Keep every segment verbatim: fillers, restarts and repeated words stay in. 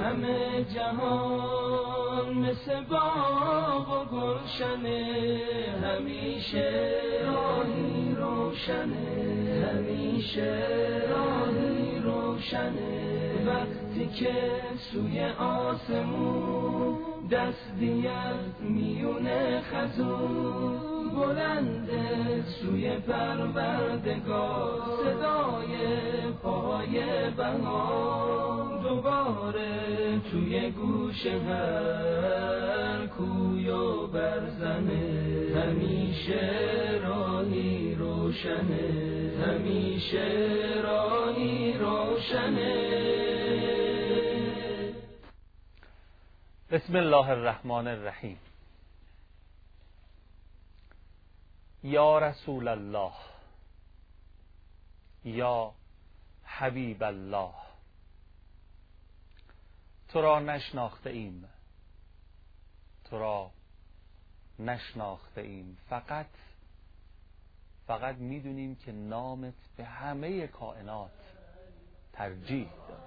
همه جهان مثل باغ و گلشنه، همیشه راهی روشنه، همیشه راهی روشنه. وقتی که سوی آسمون دستی از میونه خزون بلنده، سوی پروردگار صدای پای بهار دوباره توی گوش هر کوی و برزنه، همیشه راهی روشنه، همیشه راهی روشنه. بسم الله الرحمن الرحیم. یا رسول الله، یا حبیب الله، تو را نشناخته ایم، تو را نشناخته ایم، فقط فقط میدونیم که نامت به همه کائنات ترجیح داره.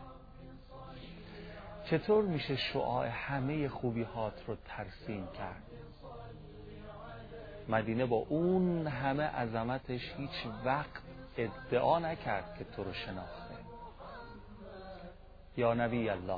چطور میشه شعاع همه خوبی‌هات رو ترسیم کرد؟ مدینه با اون همه عظمتش هیچ وقت ادعا نکرد که تو رو شناخته. یا نبی الله،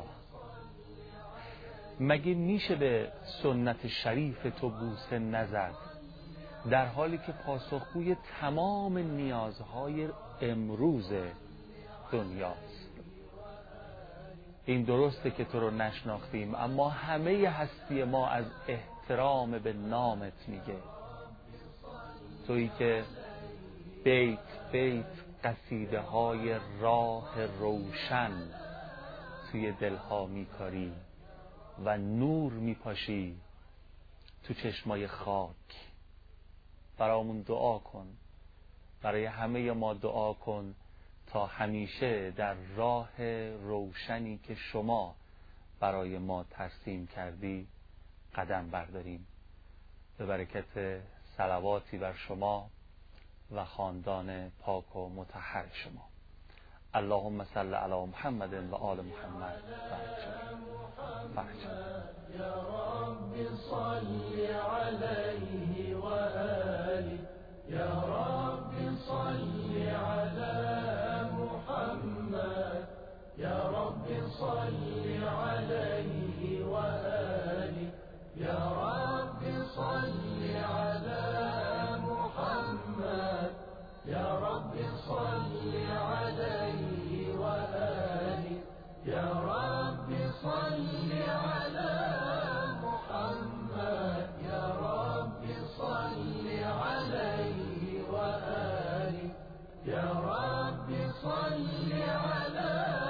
مگه میشه به سنت شریف تو بوسه نزد در حالی که پاسخگوی تمام نیازهای امروز دنیاست؟ این درسته که تو رو نشناختیم، اما همه هستی ما از احترام به نامت میگه. تویی که بیت بیت قصیده های راه روشن توی دلها میکاری و نور میپاشی تو چشمای خاک. برامون دعا کن، برای همه ما دعا کن تا همیشه در راه روشنی که شما برای ما ترسیم کردی قدم برداریم. به برکت صلواتی بر شما و خاندان پاک و مطهر شما. اللهم صل علی محمد و آل محمد. یا رب صل علیه و آله، یا رب صل علی محمد، یا رب صل علیه و آله، یا رب صل علی محمد، یا رب صل علیه و آله، یا رب صل علی محمد، یا رب صل علیه و آله، یا رب صل علی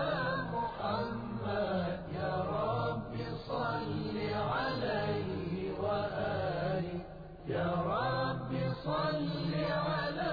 محمد، یا رب صل علیه و آله، یا رب صل علی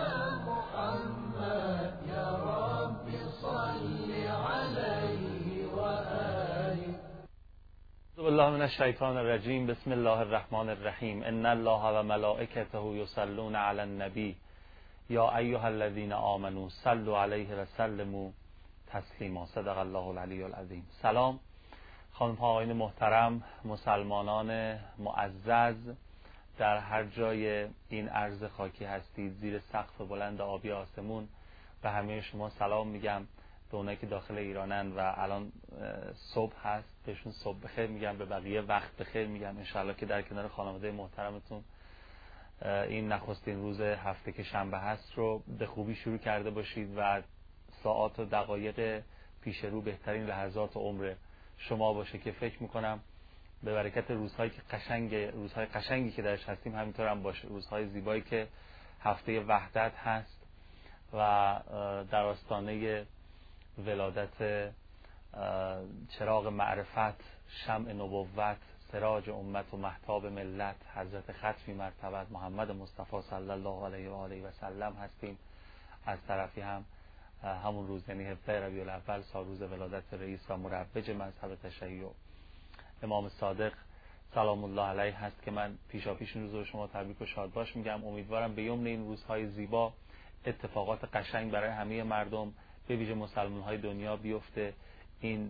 محمد، یا رب صل علیه و آله. اعوذ بالله من الشیطان الرجیم. بسم الله الرحمن الرحیم. ان الله و ملائکته یصلون علی النبی یا ایها الذین آمنوا صلوا علیه و سلموا تسلیما. صدق الله العلی العظیم. سلام خانم ها آقایان محترم، مسلمانان معزز در هر جای این ارض خاکی هستید، زیر سقف بلند آبی آسمون، به همه شما سلام میگم. به اونایی که داخل ایرانن و الان صبح هست بهشون صبح بخیر میگم، به بقیه وقت بخیر میگم. انشاءالله که در کنار خانواده محترمتون این نخستین روز هفته که شنبه هست رو به خوبی شروع کرده باشید و ساعات و دقایق پیش رو بهترین لحظات عمر شما باشه که فکر میکنم به برکت روزهایی که قشنگ روزهای قشنگی که درش هستیم همینطور هم باشه، روزهای زیبایی که هفته وحدت هست و در آستانه ولادت چراغ معرفت، شمع نبوت، سراج امت و مهتاب ملت، حضرت ختمی مرتبت محمد مصطفی صلی الله علیه و آله و سلم هستیم. از طرفی هم همون روز یعنی هفده ربیع الاول سال روز ولادت رئیس و مروج مذهب تشیع امام صادق سلام الله علیه هست که من پیشا پیش این روز رو شما تبریک و شادباش میگم. امیدوارم به یمن این روزهای زیبا اتفاقات قشنگ برای همه مردم به ویژه مسلمان های دنیا بیفته. این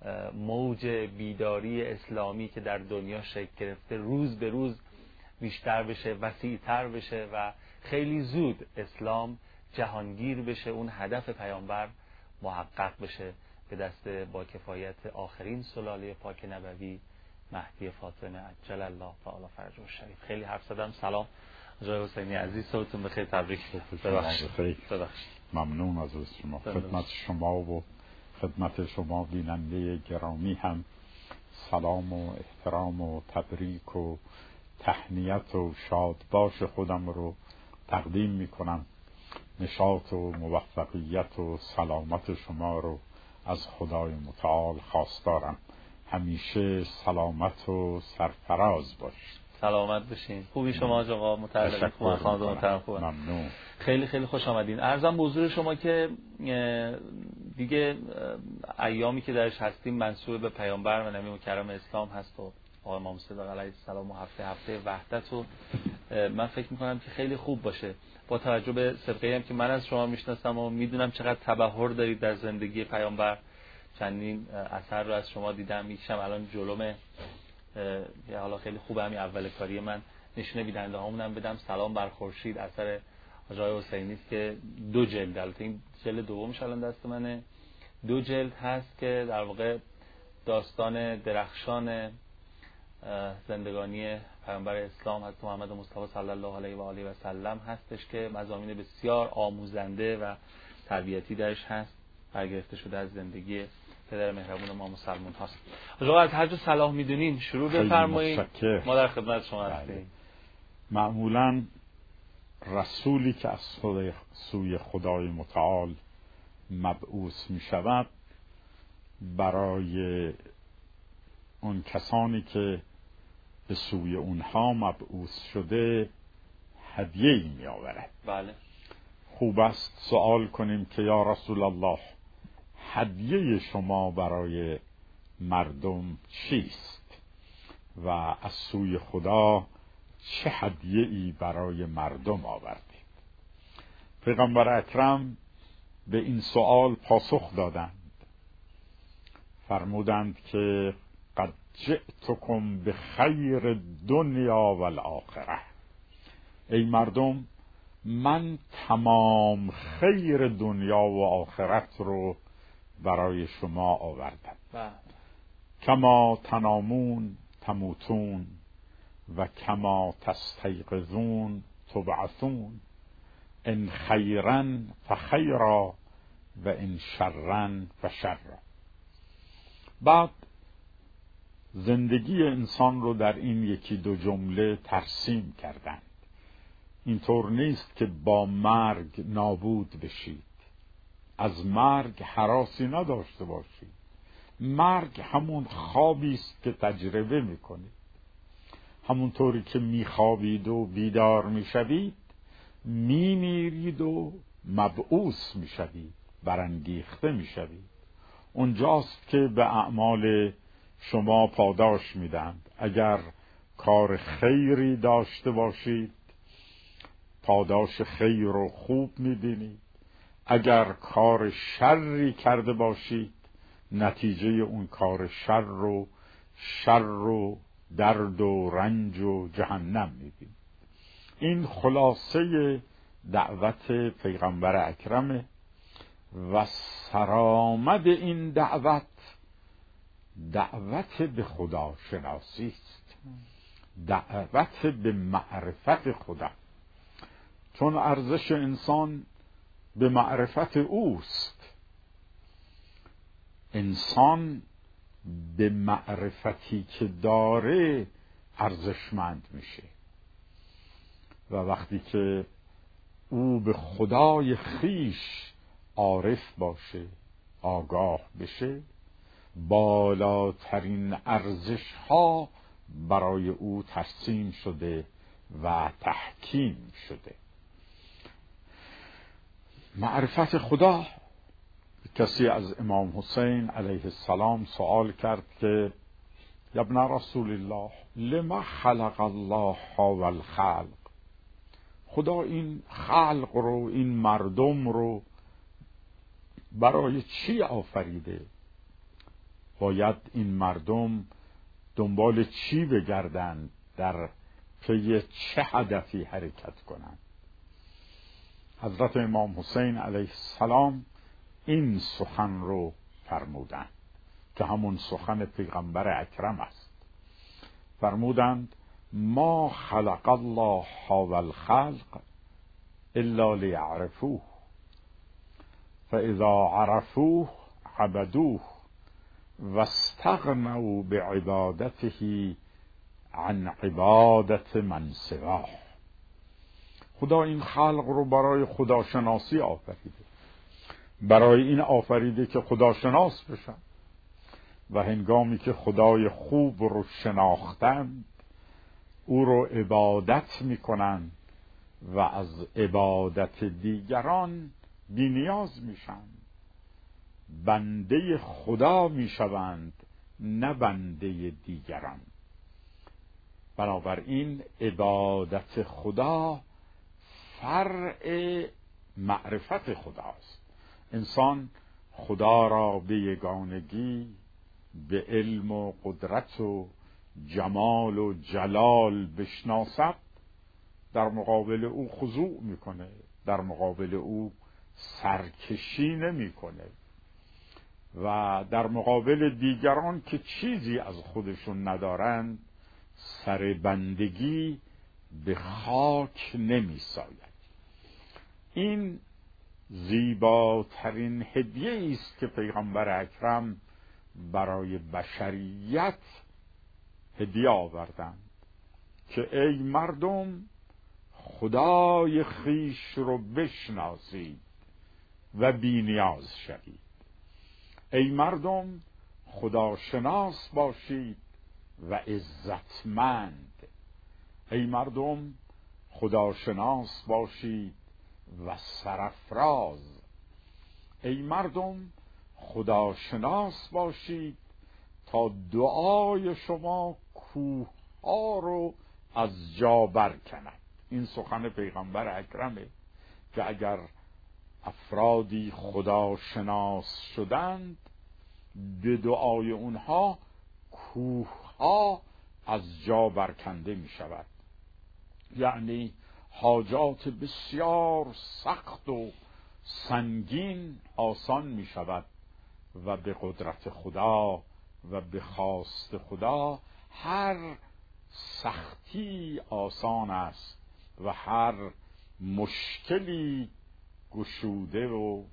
موج بیداری اسلامی که در دنیا شکل گرفته روز به روز بیشتر بشه، وسیع‌تر بشه و خیلی زود اسلام جهانگیر بشه، اون هدف پیامبر محقق بشه به دست با کفایت آخرین سلاله پاک نبوی مهدی فاطمه عجل الله تعالی فرجه الشریف. خیلی حرف زدم. سلام آقای حسینی عزیز، صحبتون بخیر، تبریک. ببخشید. ممنون از شما. خدمت شما و خدمت شما بیننده گرامی هم سلام و احترام و تبریک و تهنیت و شادباش خودم رو تقدیم می کنم. نشاط و موفقیت و سلامت شما رو از خدای متعال خواستارم. همیشه سلامت و سرفراز باشید. سلامت بشین. خوبی شما آقا متعلق خوب خانم محترم خوبه. ممنون. خیلی خیلی خوش آمدین. عرضم به حضور شما که دیگه ایامی که درش هستیم منسوب به پیامبر و نبی مکرم اسلام هست و آقای امام صادق علیه السلام و هفته هفته وحدت و من فکر میکنم که خیلی خوب باشه با توجه به سابقه‌ای هم که من از شما میشناسم و میدونم چقدر تبحر دارید در زندگی پیامبر. چندین اثر رو از شما دیدم، میکشم الان جلومه. حالا خیلی خوبه همین اول کاری من نشونه بیننده هامونم بدم. سلام بر خورشید اثر آقای حسینی است که دو جلد، البته این جلد دومش الان دست منه، دو جلد هست که در واقع داستان درخشان زندگانی پیامبر اسلام حضرت محمد مصطفی صلی الله علیه و آله و سلم هستش که مضامین بسیار آموزنده و تربیتی درش هست، برگرفته شده از زندگی پدر مهربون ما مسلمان هاست. آقا از هر جا صلاح میدونین شروع بفرمایید، ما در خدمت شما هستیم. معمولاً رسولی که از خدای سوی خدای متعال مبعوث می شود برای اون کسانی که به سوی اونها مبعوث شده هدیه‌ای می آورد. بله. خوب است سوال کنیم که یا رسول الله هدیه شما برای مردم چیست و از سوی خدا چه هدیه‌ای برای مردم آوردید؟ پیغمبر اکرم به این سوال پاسخ دادند، فرمودند که قد جئتکم بخیر دنیا و الاخره. ای مردم، من تمام خیر دنیا و آخرت رو برای شما آوردم. کما تنامون تموتون و کما تستیقظون تبعثون، ان خیرا فخیرا و ان شرا فشرا. بعد زندگی انسان رو در این یکی دو جمله ترسیم کردند. اینطور نیست که با مرگ نابود بشید، از مرگ هراسی نداشته باشید. مرگ همون خوابی است که تجربه میکنید. همونطوری که میخوابید و بیدار میشوید، میمیرید و مبعوث میشوید، برانگیخته میشوید. اونجاست که به اعمال شما پاداش میدند. اگر کار خیری داشته باشید پاداش خیر رو خوب میبینید، اگر کار شری کرده باشید نتیجه اون کار شر رو شر و درد و رنج و جهنم میبینید. این خلاصه دعوت پیغمبر اکرمه و سرآمد این دعوت دعوت به خدا شناسی است، دعوت به معرفت خدا، چون ارزش انسان به معرفت اوست. انسان به معرفتی که داره ارزشمند میشه و وقتی که او به خدای خیش عارف باشه، آگاه بشه، بالاترین ارزش ها برای او ترسیم شده و تحکیم شده. معرفت خدا. کسی از امام حسین علیه السلام سوال کرد که یا ابن رسول الله لما خلق الله هذا الخلق، خدا این خلق رو، این مردم رو برای چی آفریده؟ باید این مردم دنبال چی بگردند، در پی چه هدفی حرکت کنند. حضرت امام حسین علیه السلام این سخن رو فرمودند که همون سخن پیغمبر اکرم است. فرمودند ما خلق الله هذا الخلق الا لیعرفوه فاذا عرفوه عبدوه واستغنوا بعبادته عن عبادت من سواه. خدا این خلق رو برای خداشناسی آفریده، برای این آفریده که خداشناس بشن و هنگامی که خدای خوب رو شناختند او رو عبادت میکنن و از عبادت دیگران بی نیاز میشن، بنده خدا میشوند نه بنده دیگران. بنابراین عبادت خدا فرع معرفت خداست. انسان خدا را به یگانگی، به علم و قدرت و جمال و جلال بشناسد، در مقابل او خضوع میکنه، در مقابل او سرکشی نمیکنه و در مقابل دیگران که چیزی از خودشون ندارند سر بندگی به خاک نمی ساید. این زیباترین هدیه است که پیغمبر اکرم برای بشریت هدیه آوردند که ای مردم خدای خیش رو بشناسید و بی نیاز شوید. ای مردم خدا شناس باشید و عزتمند. ای مردم خدا شناس باشید و سرفراز. ای مردم خدا شناس باشید تا دعای شما کوه ها رو از جا برکند. این سخن پیغمبر اکرمه که اگر افرادی خدا شناس شدند به دعای اونها کوه ها از جا برکنده می شود. یعنی حاجات بسیار سخت و سنگین آسان می شود و به قدرت خدا و به خواست خدا هر سختی آسان است و هر مشکلی گشوده و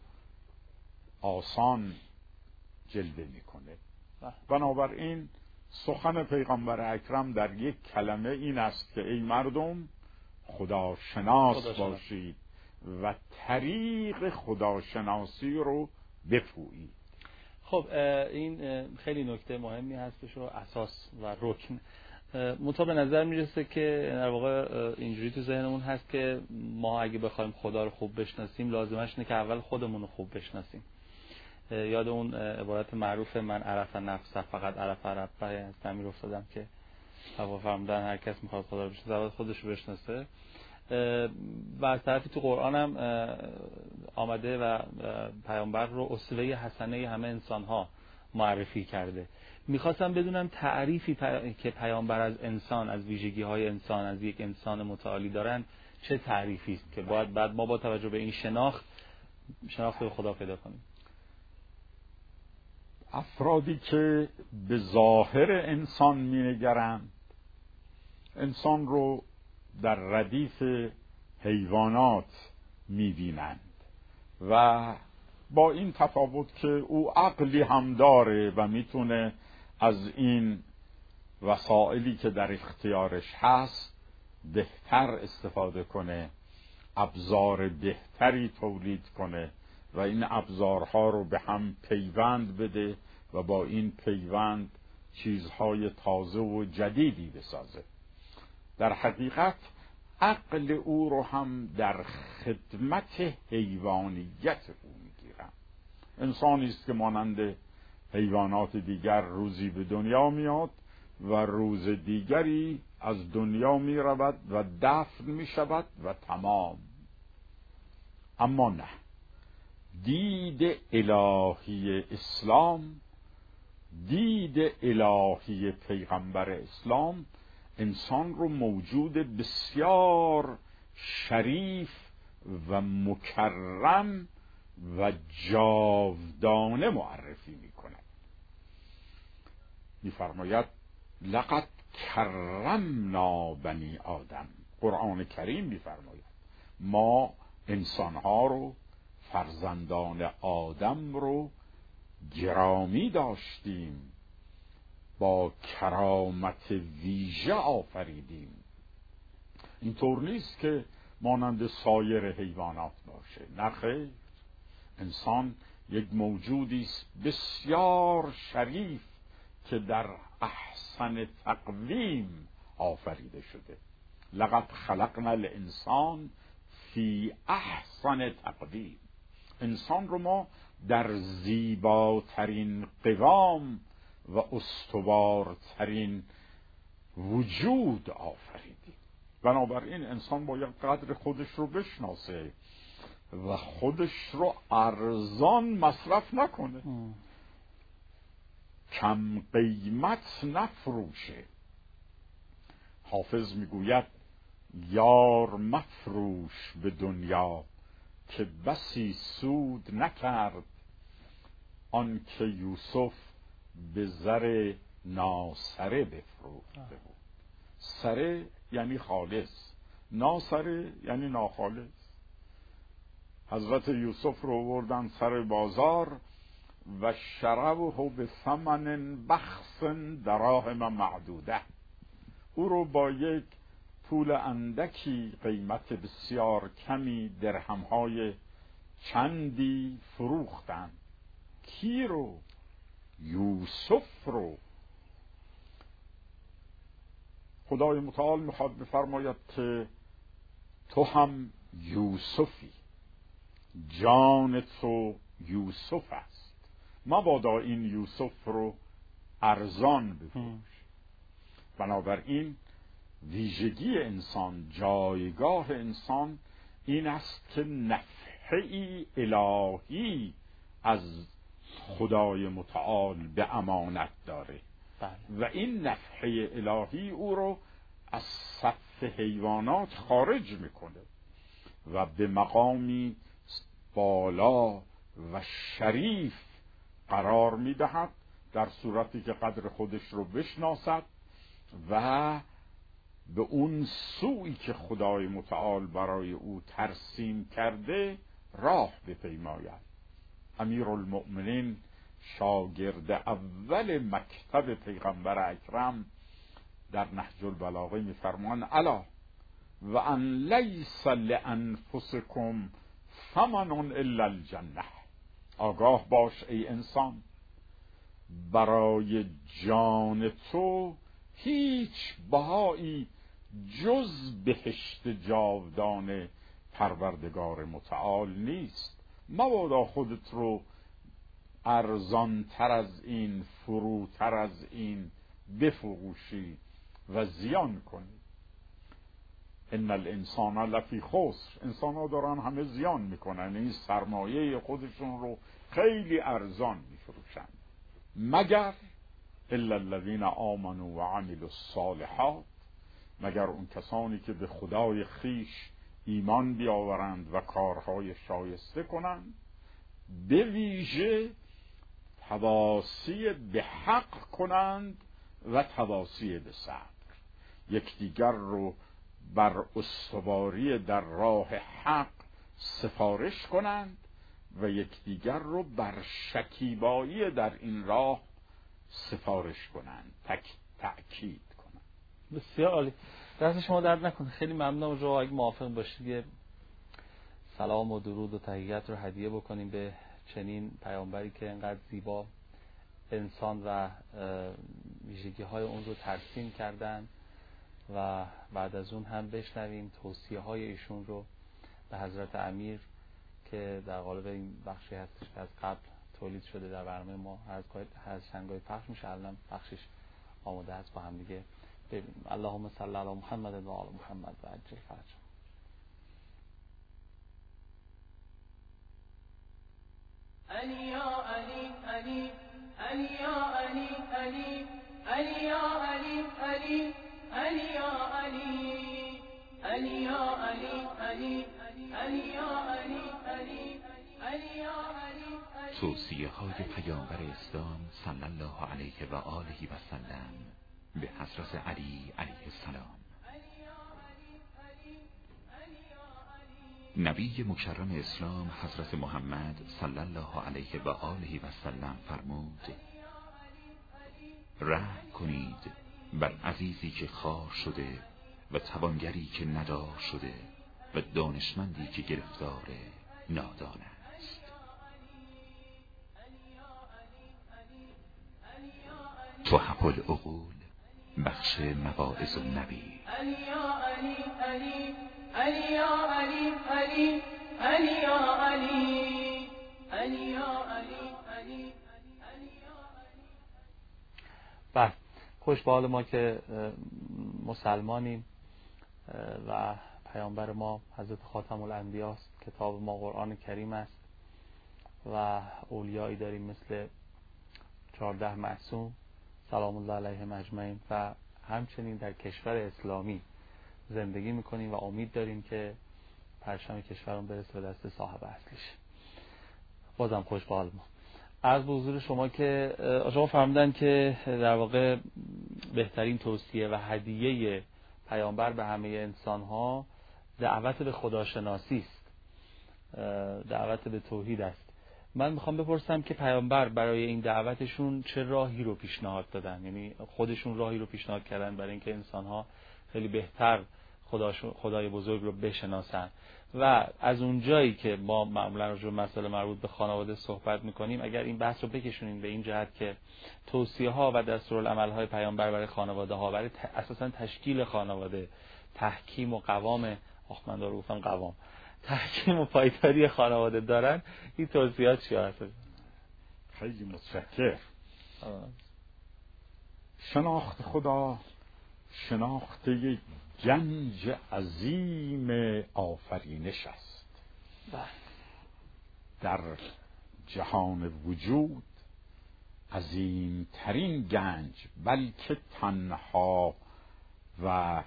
آسان جلوه میکنه. بنابراین سخن پیغمبر اکرم در یک کلمه این است که ای مردم خدا شناس باشید و طریق خداشناسی رو بپویید. خب این خیلی نکته مهمی هستش و اساس و رکن. منتها به نظر میرسه که در واقع اینجوری تو ذهنمون هست که ما اگه بخوایم خدا رو خوب بشناسیم لازمش اینه که اول خودمون رو خوب بشناسیم. یاد اون عبارت معروف من عرف نفسه فقط عرف ربه از تعمیر افتادم که هوا فرمودن هر کس میخواد خدا رو بشناسه اول خودش رو بشناسه. و از طرفی تو قرآن هم آمده و پیامبر رو اسوه حسنه همه انسان ها معرفی کرده. میخواستم بدونم تعریفی پی... که پیامبر از انسان، از ویژگی های انسان، از یک انسان متعالی دارن چه تعریفی است که باید بعد ما با توجه به این شناخت شناخت به خدا پیدا کنیم. افرادی که به ظاهر انسان مینگرند انسان رو در ردیف حیوانات میبینند و با این تفاوت که او عقلی هم داره و میتونه از این وسایلی که در اختیارش هست بهتر استفاده کنه، ابزار بهتری تولید کنه و این ابزارها رو به هم پیوند بده و با این پیوند چیزهای تازه و جدیدی بسازه. در حقیقت عقل او رو هم در خدمت حیوانیت او میگیرن. انسانی است که مانند حیوانات دیگر روزی به دنیا میاد و روز دیگری از دنیا می رود و دفن می شود و تمام. اما نه، دید الهی اسلام دید الهی پیغمبر اسلام انسان رو موجود بسیار شریف و مکرم و جاودانه معرفی می کند. می فرماید لقد کرمنا بنی آدم. قرآن کریم می فرماید ما انسانها رو، فرزندان آدم رو گرامی داشتیم، با کرامت ویژه آفریدیم. اینطور نیست که مانند سایر حیوانات باشه، نه خیر. انسان یک موجودی است بسیار شریف که در احسن تقویم آفریده شده. لقد خلقنا الانسان فی احسن تقویم. انسان رو ما در زیباترین قوام و استوارترین وجود آفریدیم. بنابراین انسان باید قدر خودش رو بشناسه و خودش رو ارزان مصرف نکنه. ام. کم قیمت نفروشه. حافظ میگوید یار مفروش به دنیا که بسی سود نکرد، آن که یوسف به زر ناسره بفروخته بود. سره یعنی خالص، ناسره یعنی ناخالص. حضرت یوسف رو آوردن سر بازار و شروه به ثمن بخس دراهم معدوده. او رو با یک پول اندکی، قیمت بسیار کمی، درهمهای چندی فروختن. کی رو؟ یوسف رو. خدای متعال میخواد بفرماید که تو هم یوسفی، جان تو یوسف است، مبادا این یوسف رو ارزان بفروش. بنابراین ویژگی انسان، جایگاه انسان این است که نفحی الهی از خدای متعال به امانت داره. بله. و این نفحه الهی او رو از صف حیوانات خارج میکنه و به مقامی بالا و شریف قرار میدهد، در صورتی که قدر خودش رو بشناسد و به اون سویی که خدای متعال برای او ترسیم کرده راه بپیماید. امیرالمؤمنین شاگرد اول مکتب پیغمبر اکرم در نهج البلاغه می‌فرمایند الا و ان لیس لانفسکم ثمن الا الجنه. آگاه باش ای انسان، برای جان تو هیچ بهایی جز بهشت جاودان پروردگار متعال نیست. مبادا خودت رو ارزان تر از این، فروتر از این بفروشی و زیان کنی. ان الانسان لفی خسر. انسان ها دارن همه زیان میکنن، این سرمایه خودشون رو خیلی ارزان میفروشن، مگر الا الذین آمنوا و عملوا الصالحات، مگر اون کسانی که به خدای خیش ایمان بیاورند و کارهای شایسته کنند، به ویژه تواصی به حق کنند و تواصی به صبر، یکدیگر رو بر استواری در راه حق سفارش کنند و یکدیگر رو بر شکیبایی در این راه سفارش کنند، تک تأکید کنند. بسیار عالی. دست شما درد نکنه. خیلی ممنونم. رو اگه موافق باشید یه سلام و درود و تحیت رو هدیه بکنیم به چنین پیامبری که انقدر زیبا انسان و ویژگی های اون رو ترسیم کردن و بعد از اون هم بشنویم توصیه های ایشون رو به حضرت امیر که در قالب این بخشی هستش که از قبل تولید شده در برنامه ما هر چندگاهی پخش میشه. الان بخشش آماده است، با هم دیگه ببینیم. اللهم صل علی محمد و آل محمد و عجل فرج. علی یا علی علی علی یا علی علی علی علی یا علی علی علی یا علی علی یا علی علی علی یا علی علی علی یا علی. توصیه های پیامبر اسلام صلی الله علیه و آله و سلم به حضرت علی علیه السلام. نبی مکرم اسلام حضرت محمد صلی الله علیه و آله و سلم فرمود: رحم کنید بر عزیزی که خوار شده و توانگری که ندار شده و دانشمندی که گرفتار نادان است. تحف العقول، بخش مواعظ النبی. علی یا علی علی علی یا علی علی علی یا علی علی یا علی علی. بله، خوش به حال ما که مسلمانیم و پیامبر ما حضرت خاتم الانبیا است، کتاب ما قرآن کریم است و اولیایی داریم مثل چهارده معصوم سلام الله علیهم اجمعین و همچنین در کشور اسلامی زندگی میکنیم و امید داریم که پرچم کشورمون برسه به دست صاحب اصلیش. بازم خوش به حال ما. عرض به حضور شما که شما فرمودن که در واقع بهترین توصیه و هدیه پیامبر به همه انسان‌ها دعوت به خداشناسی است، دعوت به توحید است. من میخوام بپرسم که پیامبر برای این دعوتشون چه راهی رو پیشنهاد دادن؟ یعنی خودشون راهی رو پیشنهاد کردن برای اینکه انسان‌ها خیلی بهتر خدای بزرگ رو بشناسن و از اون جایی که ما معمولا راجع به مسائل مربوط به خانواده صحبت میکنیم، اگر این بحث رو بکشونیم به این جهت که توصیه ها و دستورالعمل های پیامبر برای خانواده ها، برای اساسا تشکیل خانواده، تحکیم و قوام، آخ من دارو گفتم قوام، تحکیم و پایداری خانواده دارن، این توصیهات چی هست؟ خیلی متشکر. شناخت خدا شناخت یک گنج عظیم آفرینش است. در جهان وجود عظیمترین گنج، بلکه تنها و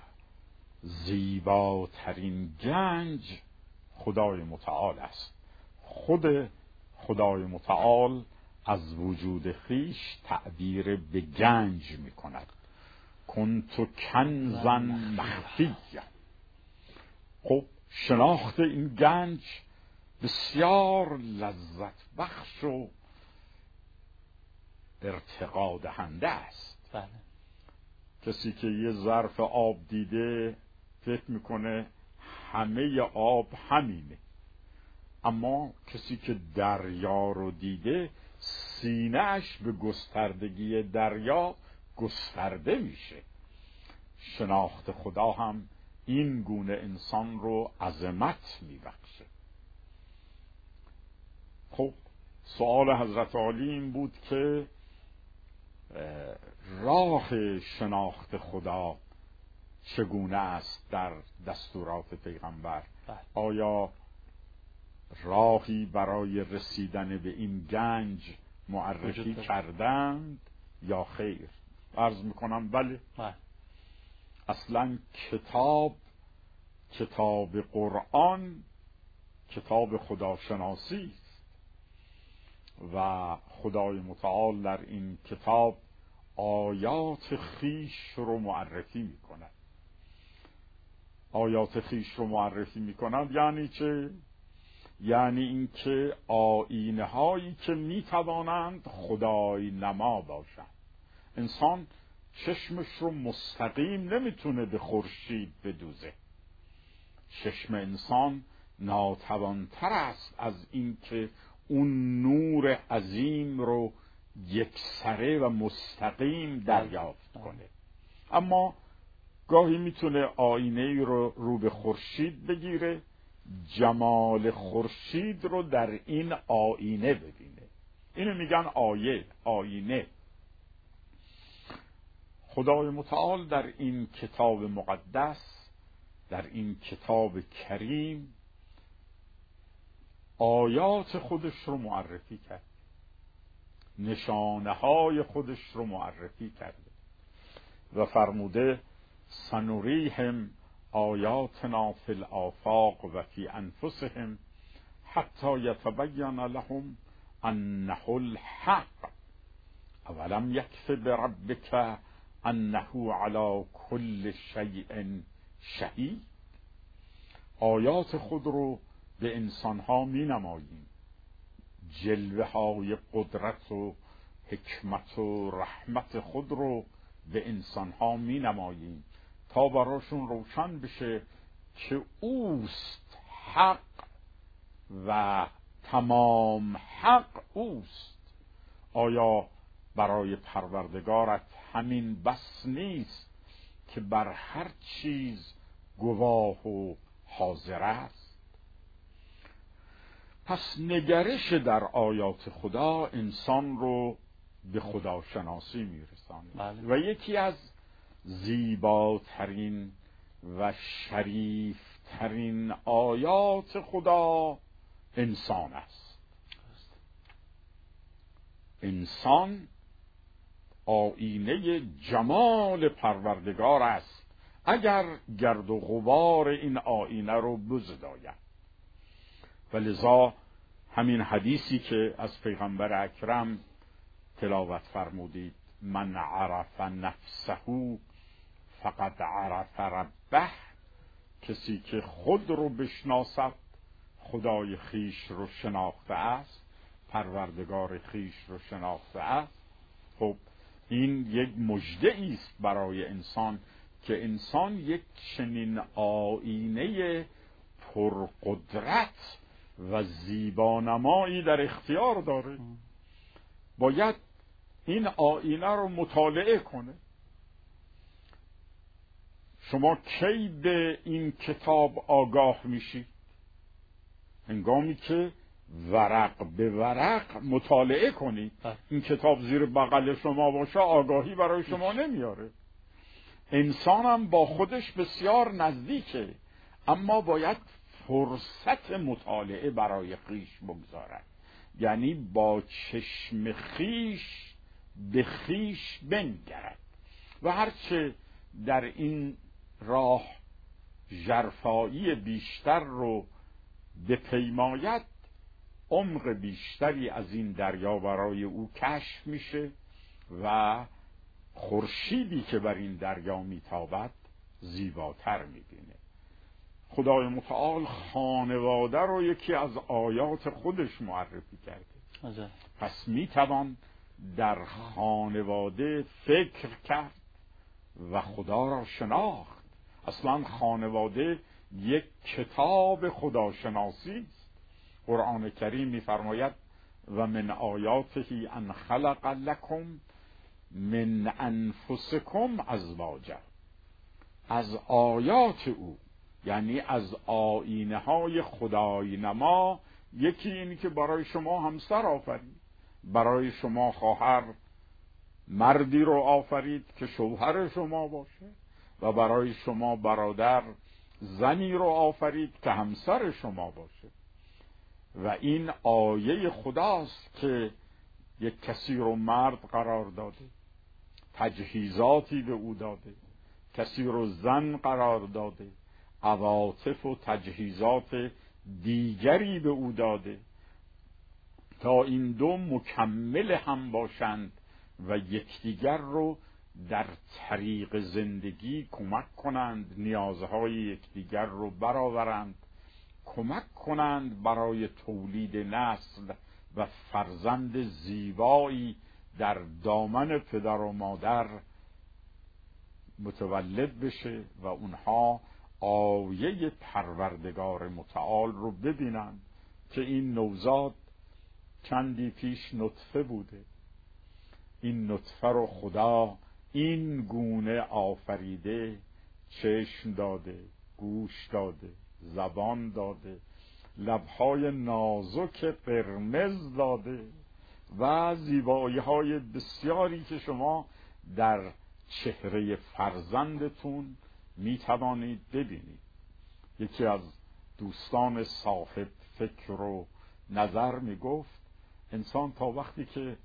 زیباترین گنج خدای متعال است. خود خدای متعال از وجود خیش تعبیر به گنج می کند. کنت کنزا مخفیا. خب شناخت این گنج بسیار لذت بخش و ارتقا دهنده است. بله. کسی که یه ظرف آب دیده فکر میکنه همه آب همینه، اما کسی که دریا رو دیده سینه‌اش به گستردگی دریا گسترده میشه. شناخت خدا هم این گونه انسان رو عظمت میبخشه. خب سوال حضرت علی این بود که راه شناخت خدا چگونه است در دستورات پیغمبر؟ آیا راهی برای رسیدن به این گنج معرفی کردند یا خیر؟ عرض میکنم بله. اصلا کتاب کتاب قرآن کتاب خداشناسی است و خدای متعال در این کتاب آیات خیش رو معرفی میکند. آیات خیش رو معرفی میکند یعنی چه؟ یعنی اینکه آیینه هایی که میتوانند خدای نما باشند. انسان چشمش رو مستقیم نمیتونه به خورشید بدوزه. چشم انسان ناتوانتر است از اینکه اون نور عظیم رو یکسره و مستقیم دریافت کنه. اما گاهی میتونه آینه رو رو به خورشید بگیره، جمال خورشید رو در این آینه ببینه. اینو میگن آیه، آینه. خدای متعال در این کتاب مقدس، در این کتاب کریم آیات خودش رو معرفی کرد. نشانه های خودش رو معرفی کرده و فرموده سنوریهم آیاتنا فی الآفاق و فی انفسهم حتی یتبین لهم انه الحق اولم یکف بربک انه علی کل شیء شهید. آیات خود رو به انسانها می نماییم، جلوه های قدرت و حکمت و رحمت خود رو به انسانها می نماییم تا براشون روشن بشه که اوست حق و تمام حق اوست. آیا برای پروردگارت همین بس نیست که بر هر چیز گواه و حاضر است؟ پس نگرش در آیات خدا انسان رو به خداشناسی میرسانه بله. و یکی از زیباترین و شریفترین آیات خدا انسان است. انسان آینه جمال پروردگار است اگر گرد و غبار این آینه رو بزداید. و لذا همین حدیثی که از پیغمبر اکرم تلاوت فرمودید، من عرف نفسه فقد عرف ربه، کسی که خود رو بشناسد خدای خیش رو شناخته است، پروردگار خیش رو شناخته است. خب این یک مژده است برای انسان که انسان یک چنین آینه پرقدرت و زیبانمایی در اختیار داره. باید این آینه رو مطالعه کنه. شما کی به این کتاب آگاه میشید؟ هنگامی که ورق به ورق مطالعه کنید. این کتاب زیر بغل شما باشه آگاهی برای شما نمیاره. انسانم با خودش بسیار نزدیکه، اما باید فرصت مطالعه برای خیش بگذارد، یعنی با چشم خیش به خیش بنگرد و هرچه در این راه ژرفایی بیشتر رو بپیماید عمق بیشتری از این دریا برای او کشف میشه و خورشیدی که بر این دریا میتابد زیباتر میبینه. خدای متعال خانواده رو یکی از آیات خودش معرفی کرده. پس میتوان در خانواده فکر کرد و خدا را شناخت. اصلا خانواده یک کتاب خداشناسی است. قرآن کریم میفرماید و من آیاته ان خلق لکم من انفسکم ازواجا. از آیات او یعنی از آیینه های خدای نما یکی اینی که برای شما همسر آفرید، برای شما خواهر مردی رو آفرید که شوهر شما باشه و برای شما برادر زنی رو آفرید که همسر شما باشه. و این آیه خداست که یک کسی رو مرد قرار داده، تجهیزاتی به او داده، کسی رو زن قرار داده، عواطف و تجهیزات دیگری به او داده تا این دو مکمل هم باشند و یکدیگر رو در طریق زندگی کمک کنند، نیازهای یکدیگر رو برآورند، کمک کنند برای تولید نسل و فرزند زیبایی در دامن پدر و مادر متولد بشه و اونها آیه پروردگار متعال رو ببینند که این نوزاد چندی پیش نطفه بوده، این نطفه رو خدا این گونه آفریده، چشم داده، گوش داده، زبان داده، لبهای نازک قرمز داده و زیبایی های بسیاری که شما در چهره فرزندتون می توانید ببینید. یکی از دوستان صاحب فکر و نظر می گفت انسان تا وقتی که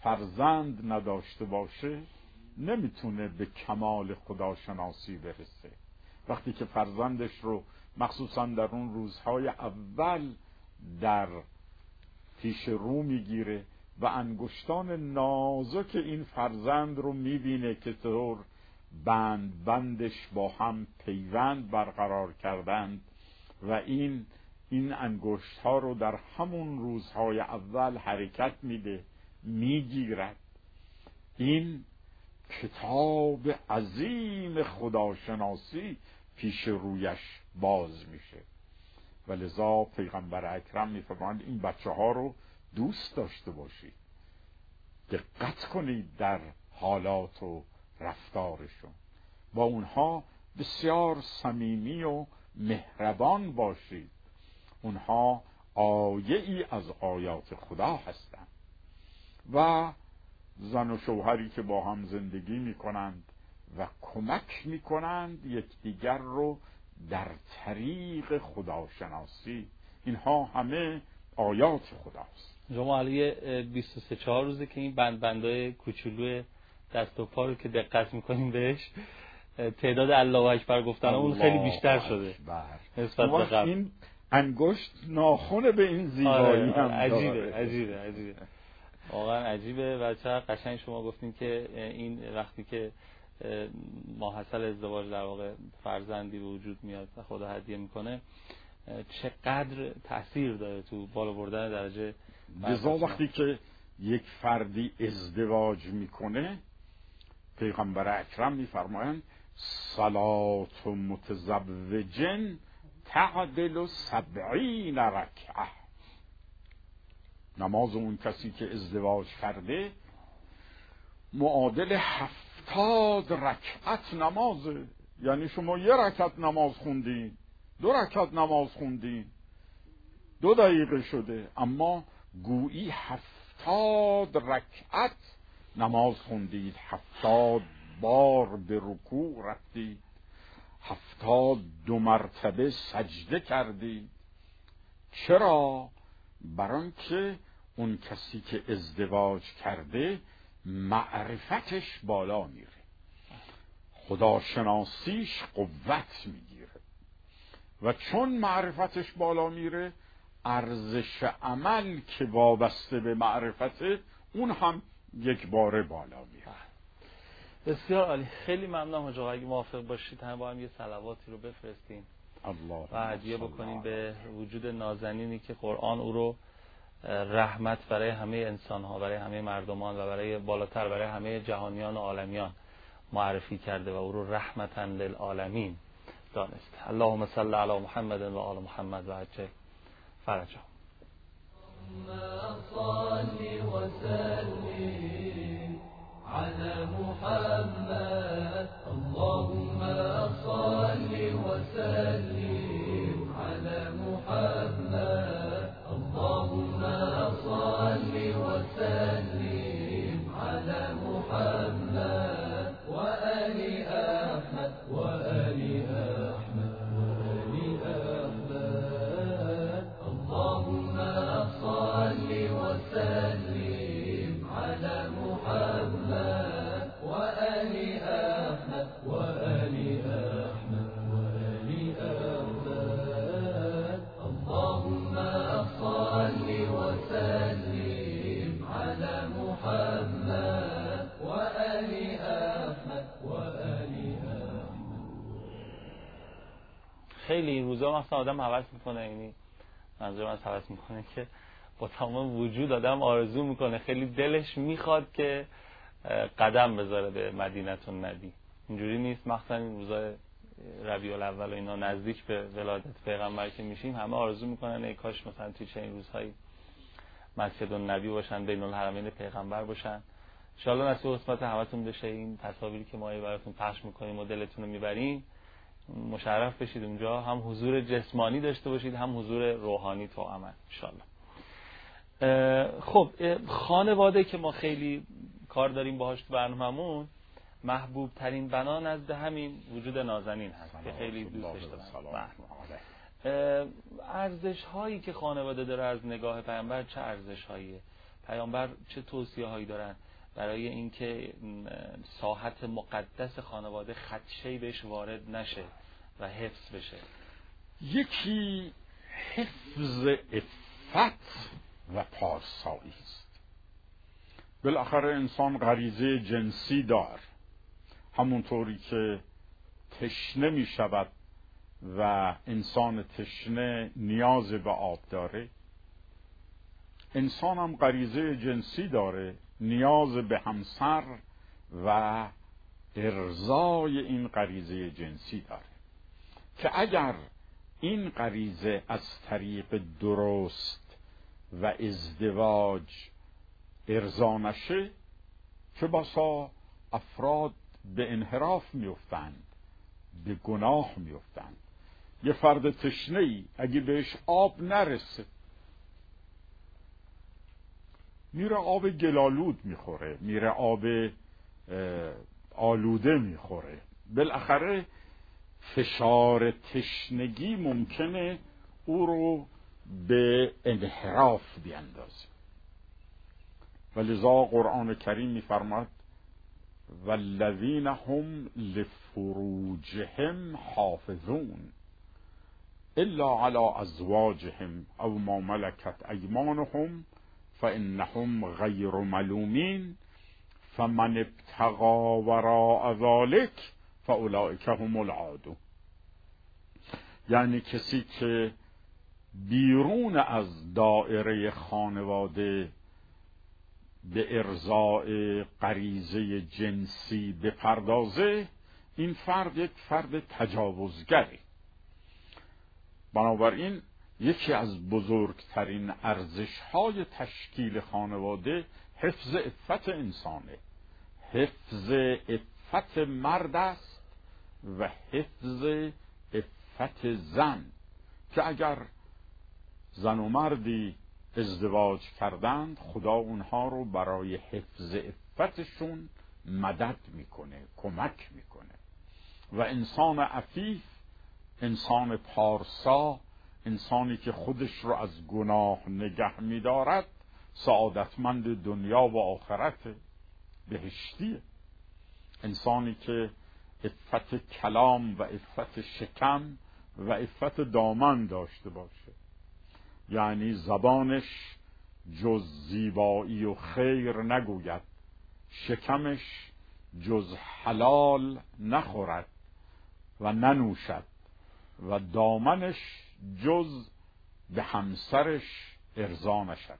فرزند نداشته باشه نمیتونه به کمال خداشناسی برسه. وقتی که فرزندش رو مخصوصا در اون روزهای اول در پیش رو میگیره و انگشتان نازک این فرزند رو میبینه که طور بند بندش با هم پیوند برقرار کردند و این این انگشت ها رو در همون روزهای اول حرکت میده، میگیرد. این کتاب عظیم خداشناسی پیش رویش باز میشه و لذا پیغمبر اکرم میفرمایند این بچه ها رو دوست داشته باشید، دقت کنید در حالات و رفتارشون، با اونها بسیار صمیمی و مهربان باشید. اونها آیه ای از آیات خدا هستند و زن و شوهری که با هم زندگی میکنند و کمک میکنند یکدیگر رو در طریق خداشناسی، اینها همه آیات خداست. شما علی بیست و سه چهار روزه که این بند بندای کوچولو دست و پا رو که دقت میکنیم بهش تعداد الله اکبر گفتن اون خیلی بیشتر شده نسبت به قبل. این انگشت ناخن به این زیبایی آره، هم عجیبه عجیبه عجیبه واقعا عجیبه. و چقدر قشنگ شما گفتین که این وقتی که ماحصل ازدواج در واقع فرزندی به وجود میاد و خدا هدیه میکنه چقدر تأثیر داره تو بالا بردن درجه. لذا وقتی که یک فردی ازدواج میکنه پیغمبر اکرم میفرمایند صلات متزوجن تعدل سبعین رکعه، نماز اون کسی که ازدواج کرده معادل هفتاد رکعت نمازه. یعنی شما یه رکعت نماز خوندین، دو رکعت نماز خوندین، دو دقیقه شده، اما گویی هفتاد رکعت نماز خوندید، هفتاد بار به رکوع رفتید، هفتاد دو مرتبه سجده کردید. چرا؟ برای که اون کسی که ازدواج کرده معرفتش بالا میره، خداشناسیش قوت میگیره و چون معرفتش بالا میره ارزش عمل که وابسته به معرفته اون هم یک باره بالا میره. بسیار عالی، خیلی ممنونم حاج آقا. اگه موافق باشید هم با هم یه صلواتی رو بفرستیم الله و هدیه بکنیم به وجود نازنینی که قرآن او رو رحمت برای همه انسان ها، برای همه مردمان و برای بالاتر برای همه جهانیان و عالمیان معرفی کرده و او رو رحمتا للعالمین دانست. اللهم صل علی محمد و آل محمد و عجل فرجهم. صل وسلم على محمد، اللهم صل وسلم على محمد، اللهم صل وسلم على محمد وآل أحمد وآل أحمد وآل أحمد، اللهم صل وسلم على محمد وآل أحمد وآل أحمد وآل أحمد، اللهم صل وسلم على محمد وآل أحمد وآل أحمد. خیلی این روزا مثلا آدم حوض میکنه، یعنی منظورم از حوض میکنه که با تمام وجود آدم آرزو میکنه، خیلی دلش میخواد که قدم بذاره به مدینه النبی. اینجوری نیست؟ مثلا این روزای ربیع الاول و اینا نزدیک به ولادت پیغمبر که میشیم همه آرزو میکنن ای کاش مثلا توی چنین روزهایی مسجد النبی باشن، بین الحرمین پیغمبر باشن. ان شاء الله نصیب قسمت همتون بشه. این تصاویری که ما براتون پخش میکنیم و دلتون رو میبریم مشرف بشید اونجا، هم حضور جسمانی داشته باشید هم حضور روحانی تو عمل ان شاء الله. خب خانواده که ما خیلی کار داریم باهاش تو برنامه‌مون، محبوب ترین بنا نزد همین وجود نازنین هست که خیلی دوستش دارم. ارزش هایی که خانواده داره از نگاه پیامبر چه ارزش هاییه؟ پیامبر چه توصیه هایی دارن برای اینکه ساحت مقدس خانواده خدشه‌ای بهش وارد نشه و حفظ بشه؟ یکی حفظ عفت و پارسایی است. بالاخره انسان غریزه جنسی دار، همونطوری که تشنه می شود و انسان تشنه نیاز به آب داره، انسان هم غریزه جنسی داره، نیاز به همسر و ارضای این غریزه جنسی داره که اگر این غریزه از طریق درست و ازدواج ارضا نشه، چه بسا افراد به انحراف میافتند، به گناه میافتند. یه فرد تشنه‌ای اگه بهش آب نرسه میره آب گلالود میخوره، میره آب آلوده میخوره، بالاخره فشار تشنگی ممکنه او رو به انحراف بیندازه. ولذا قرآن کریم میفرماد والذین هم لفروجهم حافظون الا علی ازواجهم او ما ملکت ایمانهم فانهم غیر ملومین فمن ابتغى وراء ذلك فاولئک هم العادون. یعنی کسی که بیرون از دائره خانواده به ارضاء غریزه جنسی بپردازه، این فرد یک فرد تجاوزگری. بنابراین یکی از بزرگترین ارزش‌های تشکیل خانواده حفظ عفت انسانه، حفظ عفت مرد است و حفظ عفت زن، که اگر زن و مردی ازدواج کردند خدا اونها رو برای حفظ عفتشون مدد میکنه، کمک میکنه. و انسان عفیف، انسان پارسا، انسانی که خودش رو از گناه نگه میدارد سعادتمند دنیا و آخرت، بهشتیه. انسانی که عفت کلام و عفت شکم و عفت دامن داشته باشه، یعنی زبانش جز زیبایی و خیر نگوید، شکمش جز حلال نخورد و ننوشد و دامنش جز به همسرش ارضا نشود.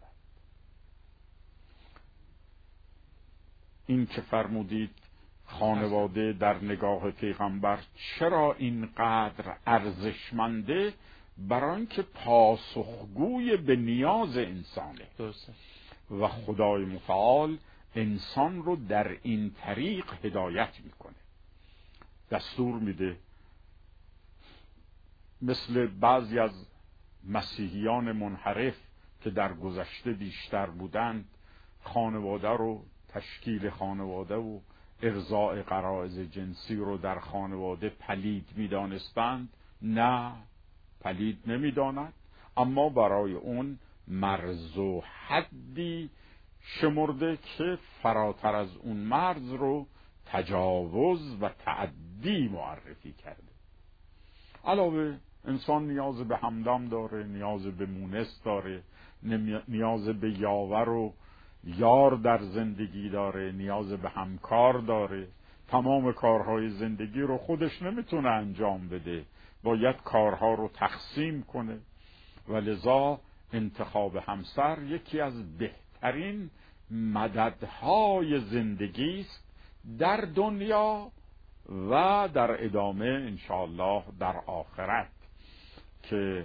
این که فرمودید خانواده در نگاه پیغمبر چرا اینقدر ارزشمنده؟ برای اینکه پاسخگوی به نیاز انسانه. درسته. و خدای متعال انسان رو در این طریق هدایت میکنه، دستور میده. مثل بعضی از مسیحیان منحرف که در گذشته بیشتر بودند، خانواده رو، تشکیل خانواده و ارضاء غرایز جنسی رو در خانواده پلید میدانستند. نه، پلید نمیداند، اما برای اون مرز و حدی شمرده که فراتر از اون مرز رو تجاوز و تعدی معرفی کرده. علاوه انسان نیاز به همدم داره، نیاز به مونس داره، نیاز به یاور و یار در زندگی داره، نیاز به همکار داره. تمام کارهای زندگی رو خودش نمیتونه انجام بده، باید کارها رو تقسیم کنه. و لذا انتخاب همسر یکی از بهترین مددهای زندگی است در دنیا و در ادامه انشاءالله در آخرت، که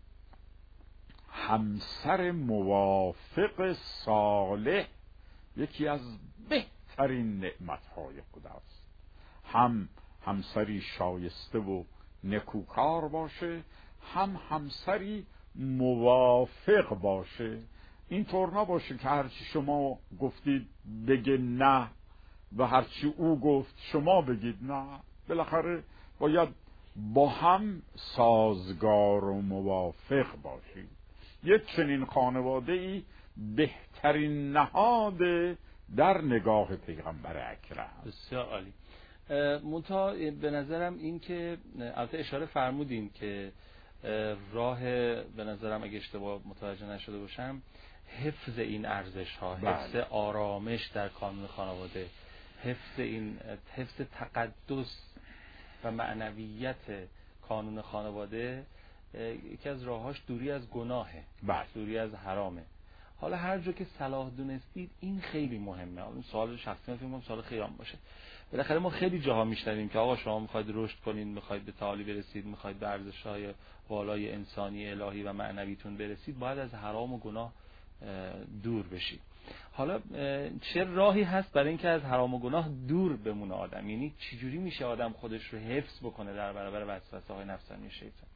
همسر موافق صالح یکی از بهترین نعمتهای خداست. هم همسری شایسته و نکوکار باشه، هم همسری موافق باشه. اینطور نباشه که هرچی شما گفتید بگه نه و هرچی او گفت شما بگید نه. بالاخره باید با هم سازگار و موافق باشید. یک چنین خانواده ای بهترین نهاد در نگاه پیغمبر اکرم. بسیار عالی. منتها به نظرم این که البته اشاره فرمودین که راه به نظرم اگه اشتباه متوجه نشده باشم حفظ این ارزش ها، حفظ آرامش در کانون خانواده، حفظ این حفظ تقدس و معنویت کانون خانواده یکی از راهاش دوری از گناهه، دوری از حرامه. حالا هر جا که صلاح دونستید این خیلی مهمه. اون سوال شخصی من فکر کنم سوال خیام باشه. بالاخره ما خیلی جاها میشنویم که آقا شما میخواید رشد کنین، میخواید به تعالی برسید، میخواید به ارزش‌های والای انسانی الهی و معنویتون برسید، باید از حرام و گناه دور بشید. حالا چه راهی هست برای اینکه از حرام و گناه دور بمونه آدم؟ یعنی چجوری میشه آدم خودش رو حفظ بکنه در برابر وسوسه‌های نفسانی شیطان؟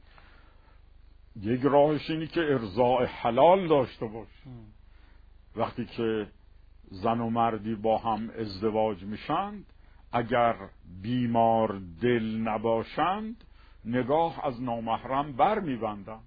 یک راهش اینی که ارضاء حلال داشته باش. وقتی که زن و مردی با هم ازدواج میشند، اگر بیمار دل نباشند نگاه از نامحرم بر میبندند،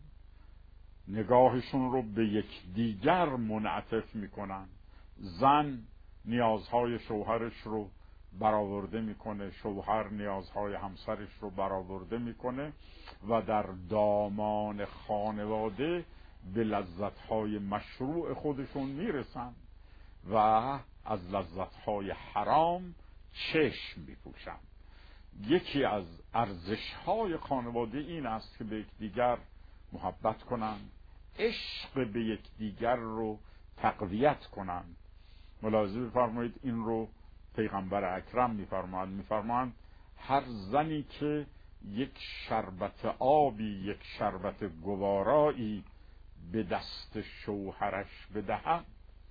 نگاهشون رو به یک دیگر منعطف میکنن. زن نیازهای شوهرش رو برآورده میکنه، شوهر نیازهای همسرش رو برآورده میکنه و در دامان خانواده به لذتهای مشروع خودشون میرسن و از لذتهای حرام چشم میپوشن. یکی از ارزشهای خانواده این است که به یکدیگر محبت کنند، عشق به یکدیگر رو تقویت کنند. ملاحظه بفرمایید این رو پیغمبر اکرم میفرمایند میفرمایند هر زنی که یک شربت آبی، یک شربت گوارایی به دست شوهرش بدهد،